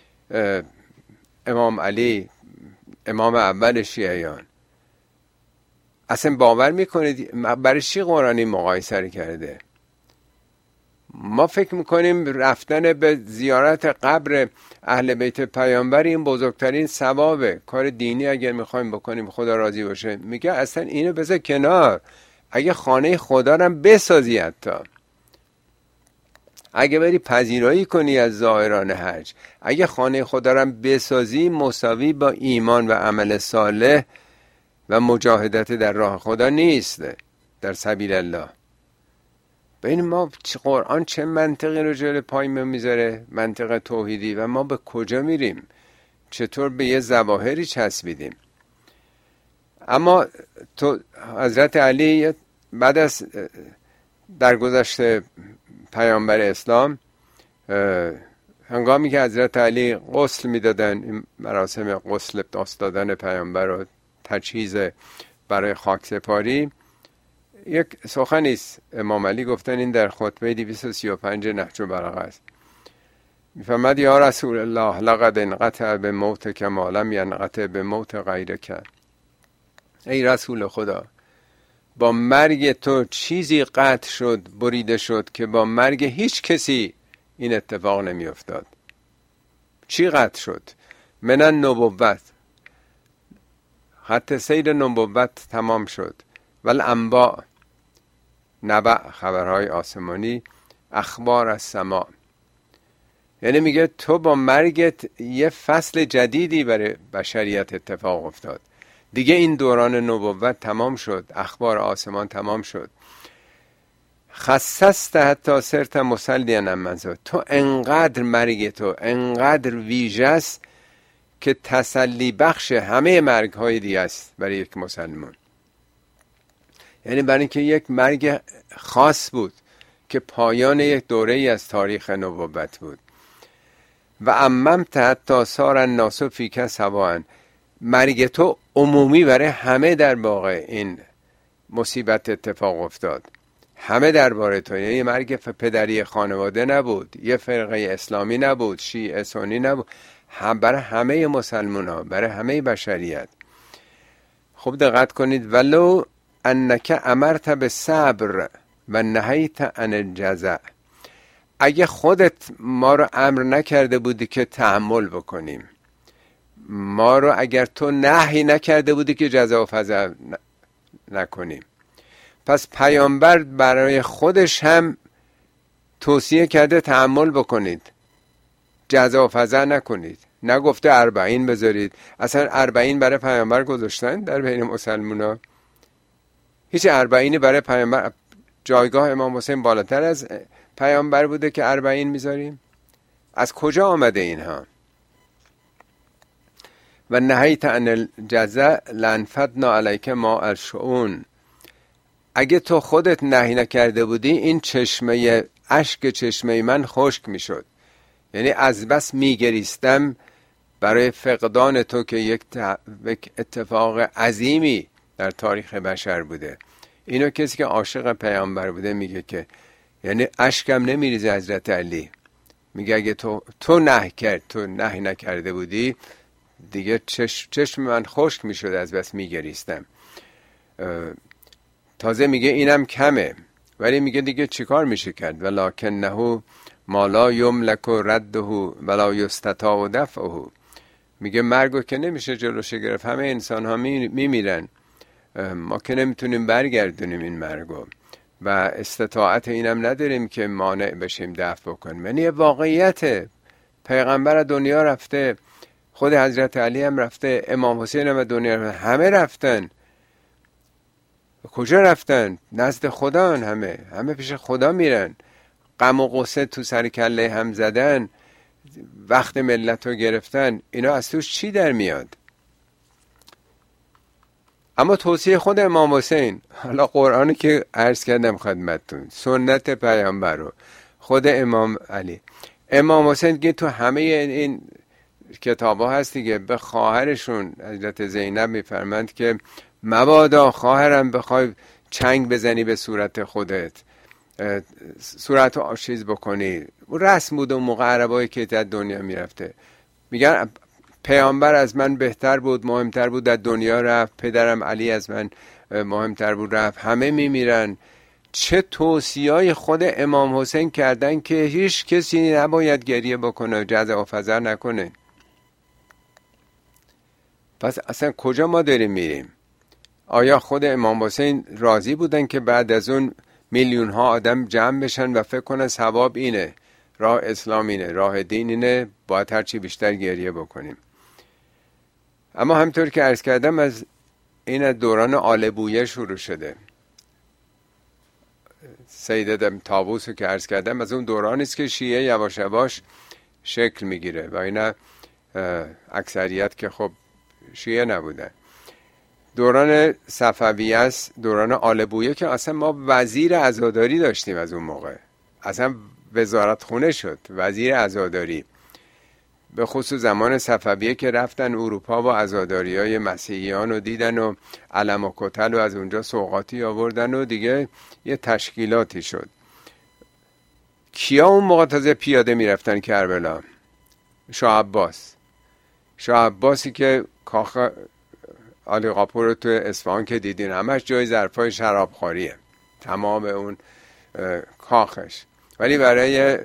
امام علی، امام اول شیعیان. اصلا باور میکنید برای چی قرآن این مقایسه کرده؟ ما فکر میکنیم رفتن به زیارت قبر اهل بیت پیامبر این بزرگترین ثوابه، کار دینی اگر میخوایم بکنیم خدا راضی باشه. میگه اصلا اینو بذار کنار، اگه خانه خدا رو بسازی، حتی اگه بری پذیرایی کنی از زائران حج، اگه خانه خدا رو بسازی، مساوی با ایمان و عمل صالح و مجاهدت در راه خدا نیست، در سبیل الله. ببین ما قرآن چه منطقی رو جلوی پای ما میذاره، منطق توحیدی، و ما به کجا میریم؟ چطور به یه ظواهری چسبیدیم؟ اما تو حضرت علی بعد از درگذشت پیامبر اسلام، هنگامی که حضرت علی غسل میدادن، این مراسم غسل دادن پیامبر و تجهیز برای خاکسپاری، یک سخنی است امام علی گفتن، این در خطبه 235 نهج البلاغه است. میفرماد یا رسول الله لقد انقطع به موتک ما لم ینقطع به موت غیرک. ای رسول خدا، با مرگ تو چیزی قطع شد، بریده شد که با مرگ هیچ کسی این اتفاق نمی افتاد. چی قطع شد؟ من النبوت، خط سیر نبوت تمام شد. والانباء، نبع، خبرهای آسمانی، اخبار از سما. یعنی میگه تو با مرگت یه فصل جدیدی برای بشریت اتفاق افتاد. دیگه این دوران نبوت تمام شد، اخبار آسمان تمام شد. خصصت حتی صرت مسلیا منزو، تو انقدر مرگ تو انقدر ویژه است که تسلی بخش همه مرگ های دیگه است برای یک مسلمان. یعنی برای اینکه یک مرگ خاص بود که پایان یک دوره ای از تاریخ نبوت بود. و عممت حتی صار الناس فیک سواء، مرگ تو عمومی برای همه در واقع این مصیبت اتفاق افتاد، همه درباره تو. یعنی مرگ پدری خانواده نبود، یه فرقه اسلامی نبود، شیعه سنی نبود، برای همه مسلمان ها، برای همه بشریت. خوب دقت کنید، ولو انک امرت به صبر و نهیت عن الجزع، اگه خودت ما رو امر نکرده بودی که تحمل بکنیم، ما رو اگر تو نهی نکرده بودی که جزا و فضا نکنیم، پس پیامبر برای خودش هم توصیه کرده تحمل بکنید، جزا و فضا نکنید. نگفته 40 بذارید. اصلا 40 برای پیامبر گذاشتن در بین مسلمونا؟ هیچ 40 برای پیامبر؟ جایگاه امام حسین بالاتر از پیامبر بوده که 40 میذاریم؟ از کجا آمده اینها؟ و نهیت عن الجزع لانفضنا علیک ما الشؤون، اگه تو خودت نهی نکرده بودی این چشمه اشک چشمه من خشک میشد. یعنی از بس میگریستم برای فقدان تو که یک اتفاق عظیمی در تاریخ بشر بوده. اینو کسی که عاشق پیامبر بوده میگه که یعنی اشکم نمیریزه. حضرت علی میگه اگه تو نهی نکرده بودی دیگه چشم من خشک میشد، از بس میگریستم. تازه میگه اینم کمه، ولی میگه دیگه چیکار میشه کرد؟ ولکنه ما لا یملک رده ولا یستطاع دفعه. میگه مرگو که نمیشه جلوش گرفت، همه انسان ها میمیرن، ما که نمیتونیم برگردونیم این مرگو و استطاعت اینم نداریم که مانع بشیم دفع بکنیم. یعنی واقعیت پیغمبر دنیا رفته، خود حضرت علی هم رفته، امام حسین هم دنیا رفته، همه رفتن. کجا رفتن؟ نزد خدا. همه پیش خدا میرن. غم و غصه تو سر کله هم زدن، وقت ملت رو گرفتن، اینا از توش چی در میاد؟ اما توصیه خود امام حسین، حالا قرآنی که عرض کردم خدمتتون، سنت پیامبر رو، خود امام علی، امام حسین که تو همه این کتاب ها هست دیگه، به خواهرشون حضرت زینب میفرمند که مبادا خواهرم بخوای چنگ بزنی به صورت خودت، صورت رو آشیز بکنی. اون رسم بود اون موقع عربایی که در دنیا میرفته. میگن پیامبر از من بهتر بود، مهمتر بود، در دنیا رفت. پدرم علی از من مهمتر بود، رفت. همه میمیرن. چه توصیه‌ای خود امام حسین کردن که هیچ کسی نباید گریه بکنه، جزع و فزع نکنه. پس اصلا کجا ما داریم میریم؟ آیا خود امام حسین راضی بودن که بعد از اون میلیون ها آدم جمع بشن و فکر کنن ثواب اینه، راه اسلام اینه، راه دین اینه، باید هرچی بیشتر گریه بکنیم؟ اما همطور که عرض کردم از این دوران آل بویه شروع شده. سید طاووس که عرض کردم از اون دورانی است که شیعه یواش یواش شکل میگیره و اینا اکثریت که خب شیعه نبودن. دوران صفویه است، دوران آل بویه که اصلا ما وزیر عزاداری داشتیم از اون موقع، اصلا وزارت خونه شد وزیر عزاداری. به خصوص زمان صفویه که رفتن اروپا و عزاداریای مسیحیان رو دیدن و علم و کتل و از اونجا سوغاتی آوردن و دیگه یه تشکیلاتی شد. کیا اون موقع تازه پیاده میرفتن کربلا؟ شاه عباسی که کاخ علی قاپور رو تو اصفهان که دیدین همش جای ظرفای شرابخوریه، تمام اون کاخش. ولی برای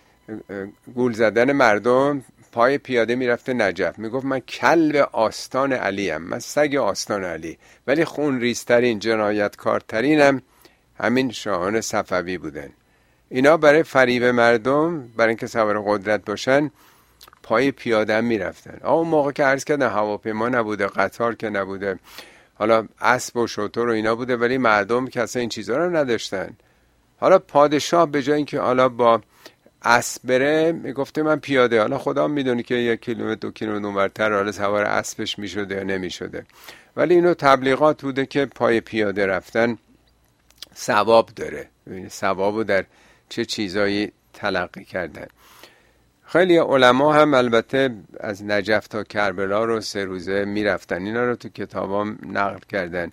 گول زدن مردم پای پیاده میرفته نجف، میگفت من کلب آستان علی ام، من سگ آستان علی. ولی خون ریزترین جنایتکارترینم همین شاهان صفوی بودن. اینا برای فریب مردم، برای اینکه سوار قدرت باشن، پای پیاده هم میرفتن. اون موقع که عرض کردن هواپیما نبوده، قطار که نبوده، حالا اسب و شتر و اینا بوده، ولی مردم که اصلا این چیزا رو نداشتن. حالا پادشاه به جای اینکه حالا با اسب بره میگفته من پیاده. حالا خدا میدونه که 1 کیلومتر 2 کیلومتر اونورتر حالا سوار اسبش میشده یا نمیشده، ولی اینو تبلیغات بوده که پای پیاده رفتن ثواب داره. ببینید ثوابو در چه چیزایی تلقی کردن. خیلی علما هم البته از نجف تا کربلا رو 3 روزه میرفتن. اینا رو تو کتابام نقل کردن.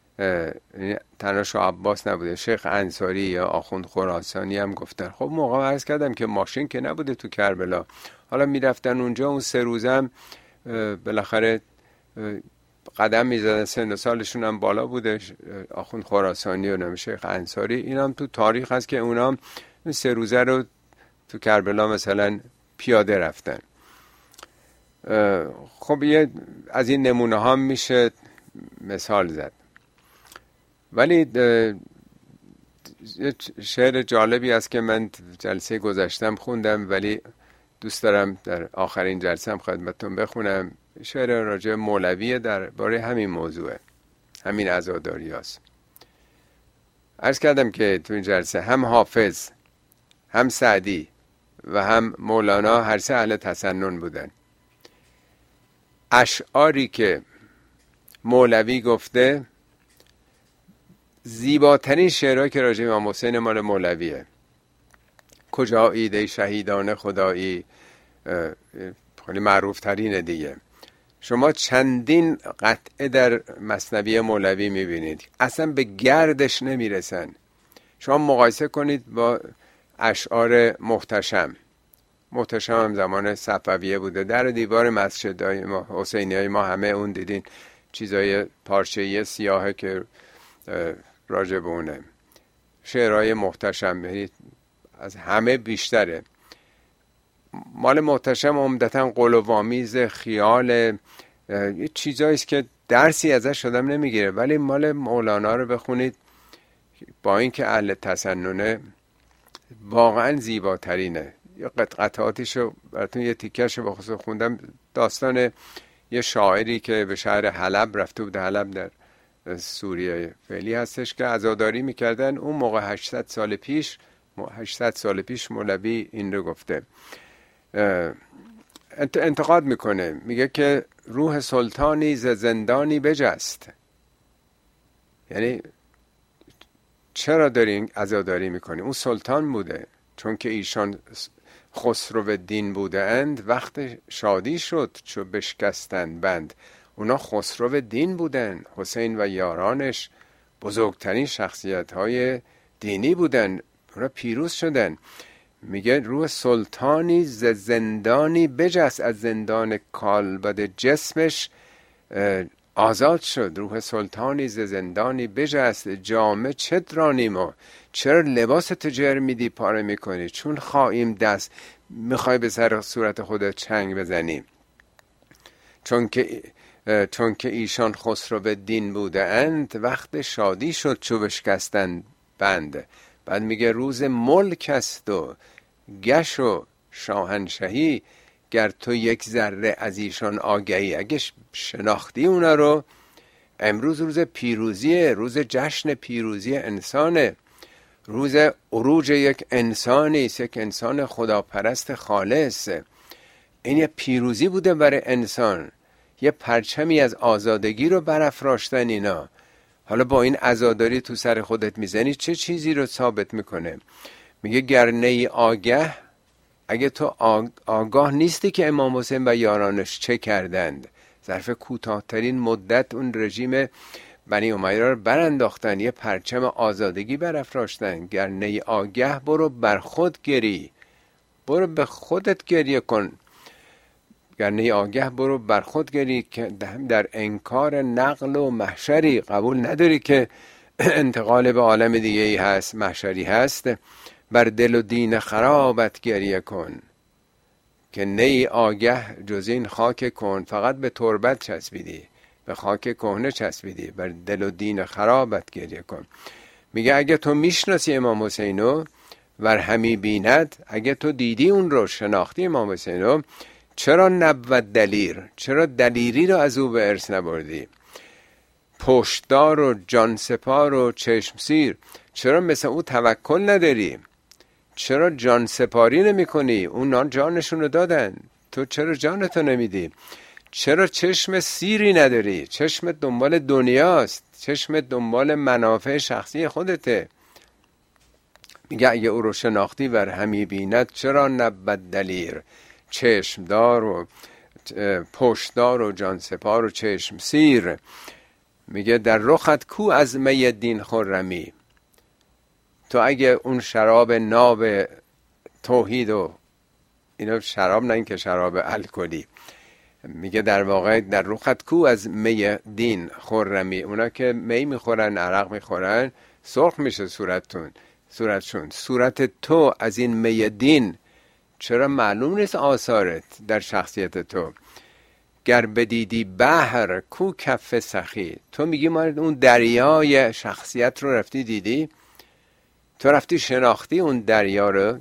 تنها شاه عباس نبوده، شیخ انصاری یا آخوند خراسانی هم گفتن. خب موقع عرض کردم که ماشین که نبوده تو کربلا، حالا میرفتن اونجا. اون 3 روزه هم بالاخره قدم میزدن، سن و سالشون هم بالا بوده. آخوند خراسانی و شیخ انصاری، این هم تو تاریخ هست که اونا 3 روزه رو تو کربلا مثلا پیاده رفتن. خب یه از این نمونه ها میشه مثال زد. ولی شعر جالبی است که من جلسه گذشتم خوندم، ولی دوست دارم در آخرین جلسه هم خدمتتون بخونم. شعر راجع مولوی درباره همین موضوعه، همین عزاداری هست. عرض کردم که تو این جلسه هم حافظ، هم سعدی و هم مولانا هر 3 اهل تسنن بودن. اشعاری که مولوی گفته زیباترین شعرهایی که راجع به امام حسین مال مولویه. کجا ایده شهیدان خدایی خیلی معروف ترینه دیگه. شما چندین قطعه در مثنوی مولوی میبینید اصلا به گردش نمیرسن. شما مقایسه کنید با اشعار محتشم هم زمان صفویه بوده. در دیوار مسجدهای ما حسینیای ما همه اون دیدین چیزای پارچه‌ای سیاهه که راجع به اونه. شعرهای محتشم از همه بیشتره. مال محتشم عمدتاً قلوآمیز، خیال، یه چیزاییست که درسی ازش آدم نمیگیره. ولی مال مولانا رو بخونید، با اینکه اهل تسننه، واقعا زیباترینه. یه قطعاتیشو براتون یه تیکه‌شو به خصوص خوندم. داستان یه شاعری که به شهر حلب رفته بود. حلب در سوریه فعلی هستش که عزاداری میکردن. اون موقع 800 سال پیش مولوی این رو گفته. انتقاد میکنه، میگه که روح سلطانی ز زندانی بجست. یعنی چرا دارین عزاداری میکنی؟ اون سلطان بوده، چون که ایشان خسرو دین بوده اند، وقت شادی شد چو بشکستند بند. اونا خسرو دین بودن. حسین و یارانش بزرگترین شخصیت های دینی بودن. اونا پیروز شدن. میگه روح سلطانی ز زندانی بجست، از زندان کالبد جسمش آزاد شد. روح سلطانی ز زندانی بجست، جامه چه درانیم و چرا لباس تو جر میدی پاره میکنی، چون خواهیم دست میخوای به سر صورت خودت چنگ بزنی. چون که ایشان خسرو دین بوده اند، وقت شادی شد چو بشکستند بند. بعد میگه روز ملک است و گش و شاهنشهی، گر تو یک ذره از ایشان آگهی. اگه شناختی اونا رو، امروز روز پیروزیه، روز جشن پیروزی انسانه، روز عروج یک انسانی است، یک انسان خداپرست خالص. این یه پیروزی بوده برای انسان، یه پرچمی از آزادگی رو برافراشتن اینا. حالا با این عزاداری تو سر خودت میزنی، چه چیزی رو ثابت میکنه؟ میگه گر نی آگه، اگه تو آگاه نیستی که امام حسین و یارانش چه کردند. ظرف کوتاه‌ترین مدت اون رژیم بنی امیه رو برانداختن، یه پرچم آزادگی برافراشتن. گر نی آگه برو بر خود گری، برو به خودت گریه کن. گر نی آگه برو بر خود گری، که در انکار نقل و محشری، قبول نداری که انتقال به عالم دیگه ای هست، محشری هست. بر دل و دین خرابت گریه کن، که نی آگه جز این خاک کن. فقط به تربت چسبیدی، به خاک کهنه چسبیدی، بر دل و دین خرابت گریه کن. میگه اگه تو میشناسی امام حسینو ور همی بیند، اگه تو دیدی اون رو، شناختی امام حسینو، چرا نبود دلیر، چرا دلیری رو از او به ارث نبردی؟ پشتدار و جان سپار و چشم سیر، چرا مثل او توکل نداری؟ چرا جان سپاری نمی کنی؟ اونا جانشون رو دادن، تو چرا جانتو نمیدی؟ چرا چشم سیری نداری؟ چشم دنبال دنیاست، چشم دنبال منافع شخصی خودته. میگه اگه او رو شناختی ور همی بیند، چرا نبود دلیر؟ چشمدار و پشتدار و جان سپار و چشم سیر. میگه در رخت کو از می دین خرمی، تو اگه اون شراب ناب توحید و اینا، شراب نه این که شراب الکلی، میگه در واقع در رخت کو از می دین خرمی، اونا که می میخورن، عرق میخورن، سرخ میشه صورتشون. صورت تو از این می دین چرا معلوم نیست آثارت در شخصیت تو؟ گر بدیدی بحر کو کف سخی، تو میگی ما اون دریای شخصیت رو رفتی دیدی، تو رفتی شناختی اون دریا رو.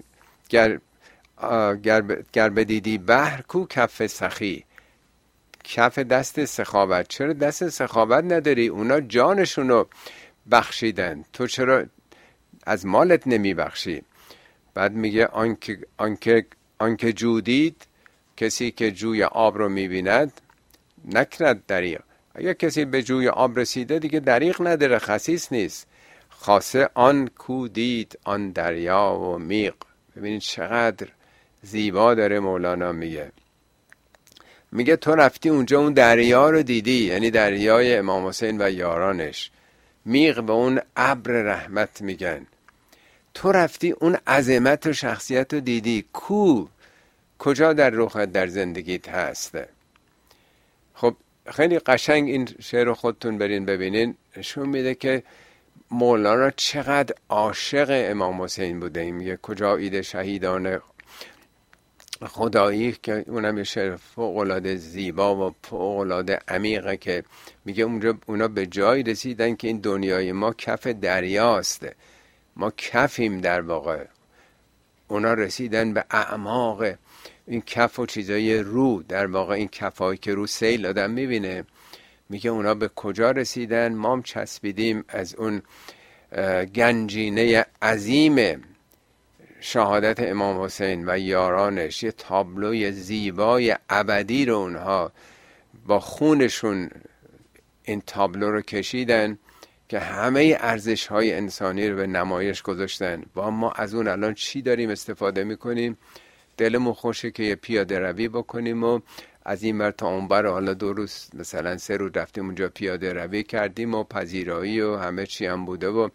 گر بدیدی بحر کو کف سخی، کف دست سخاوت، چرا دست سخاوت نداری؟ اونا جانشونو بخشیدن، تو چرا از مالت نمی بخشی؟ بعد میگه آنکه جودید، کسی که جوی آب رو میبیند، نکند دریغ. اگر کسی به جوی آب رسیده دیگه دریغ نداره، خسیس نیست. خاصه آن کو دید آن دریا و میغ. ببینید چقدر زیبا داره مولانا میگه تو رفتی اونجا اون دریا رو دیدی، یعنی دریای امام حسین و یارانش. میغ به اون ابر رحمت میگن. تو رفتی اون عظمت و شخصیت رو دیدی. کجا در رخت در زندگیت هست؟ خب خیلی قشنگ این شعر رو خودتون برین ببینین، نشون میده که مولانا چقدر عاشق امام حسین بوده. میگه کجا عید شهیدان خدایی، که اونم یه شعر فوق‌العاده زیبا و فوق‌العاده عمیقه، که میگه اونجا اونا به جایی رسیدن که این دنیای ما کف دریاست، ما کفیم در واقع. اونا رسیدن به اعماق این کف و چیزای رو، در واقع این کفایی که رو سیل آدم میبینه. میگه اونا به کجا رسیدن؟ ما هم چسبیدیم از اون گنجینه عظیم شهادت امام حسین و یارانش. یه تابلوی زیبای ابدی رو اونها با خونشون این تابلو رو کشیدن که همه ارزش‌های انسانی رو به نمایش گذاشتن. و ما از اون الان چی داریم استفاده میکنیم؟ دلمون خوشه که یه پیاده روی بکنیم و از این بر تا اون بر، حالا 2 روز مثلا 3 روز رفتیم اونجا پیاده روی کردیم و پذیرایی و همه چی هم بوده و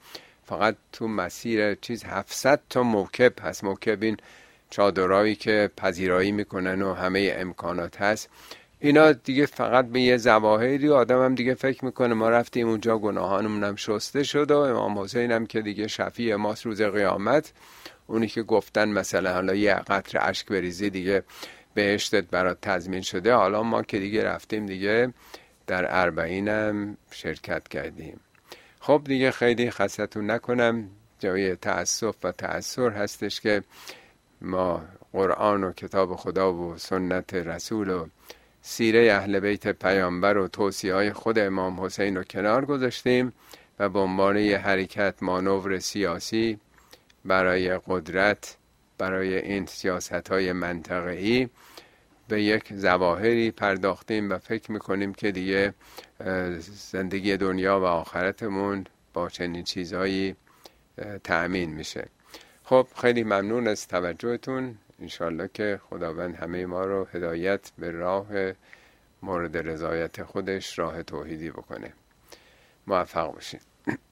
فقط تو مسیر 700 تا موکب هست. موکب این چادرایی که پذیرایی میکنن و همه امکانات هست. اینا دیگه فقط به یه ظواهری آدم هم دیگه فکر میکنه ما رفتیم اونجا گناهانمون هم شسته شد و امام حسین هم که دیگه شفیع ماست روز قیامت، اونی که گفتن مثلا حالا یه قطره اشک بریزی دیگه بهشتت برات تضمین شده، حالا ما که دیگه رفتیم دیگه در 40 هم شرکت کردیم. خب دیگه خیلی خستتون نکنم، جای تأسف و تأثر هستش که ما قرآن و کتاب خدا و سنت رسول و سیره اهل بیت پیامبر و توصیه های خود امام حسین رو کنار گذاشتیم و به عنوان یه حرکت مانور سیاسی برای قدرت، برای این سیاست های منطقه‌ای به یک ظواهری پرداختیم و فکر میکنیم که دیگه زندگی دنیا و آخرتمون با چنین چیزهایی تأمین میشه. خب خیلی ممنون از توجهتون. انشالله که خداوند همه ما رو هدایت به راه مورد رضایت خودش، راه توحیدی بکنه. موفق باشید.